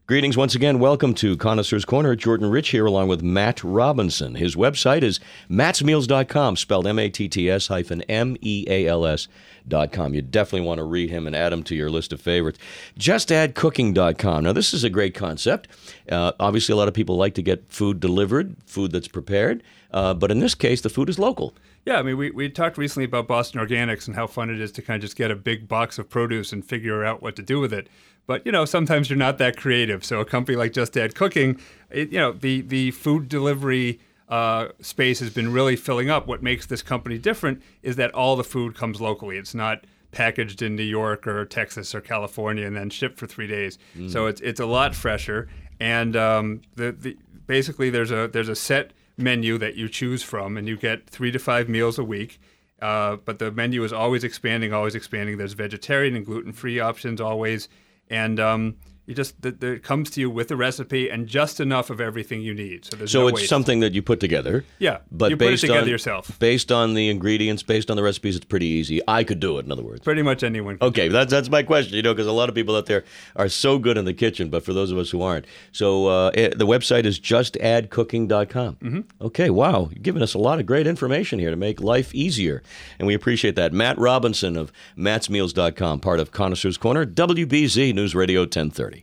Greetings once again. Welcome to Connoisseur's Corner. Jordan Rich here along with Matt Robinson. His website is mattsmeals.com, spelled MATTS-MEALS.com. You definitely want to read him and add him to your list of favorites. JustAddCooking.com. Now, this is a great concept. Obviously, a lot of people like to get food delivered, food that's prepared. But in this case, the food is local. Yeah, I mean, we talked recently about Boston Organics and how fun it is to kind of just get a big box of produce and figure out what to do with it. But, sometimes you're not that creative. So a company like Just Add Cooking, the food delivery space has been really filling up. What makes this company different is that all the food comes locally. It's not packaged in New York or Texas or California and then shipped for 3 days. So it's a lot fresher. And basically there's a set menu that you choose from, and you get 3 to 5 meals a week. But the menu is always expanding, always expanding. There's vegetarian and gluten-free options always. And it comes to you with a recipe and just enough of everything you need. So it's something that you put together. Yeah, but you put it together yourself. Based on the ingredients, based on the recipes, it's pretty easy. I could do it, in other words. Pretty much anyone can. Okay, that's my question, because a lot of people out there are so good in the kitchen, but for those of us who aren't. So the website is justaddcooking.com. Mm-hmm. Okay, wow. You're giving us a lot of great information here to make life easier, and we appreciate that. Matt Robinson of mattsmeals.com, part of Connoisseur's Corner, WBZ News Radio 1030.